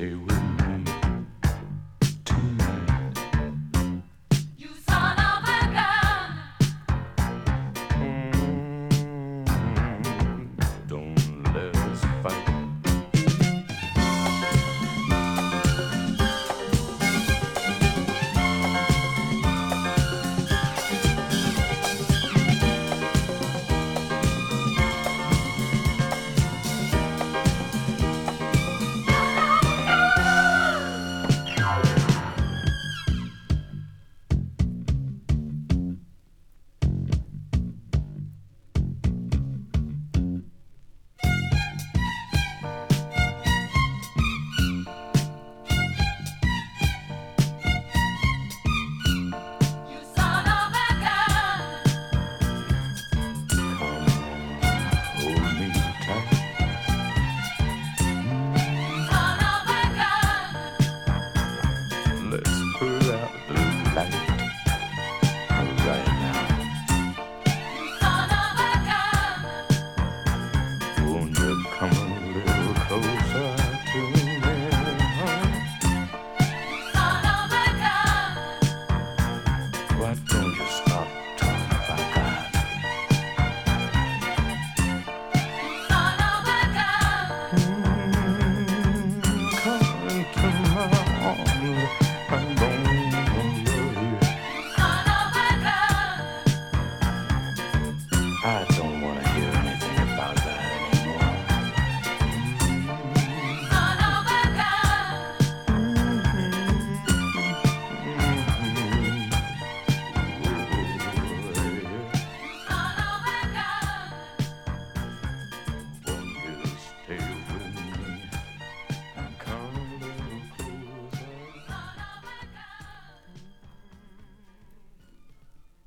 stay with me tonight. You son of a gun. Don't let us fight. You son of a gun. Come on, hold me tight. Son of a gun. Let's put out the light right now. You son of a gun. Won't you come a little closer to me? Son of a gun. Why don't you stop talking about God? Son of a gun. Come into my arms. I'm gonna love you. Son of a gun. I don't wanna hear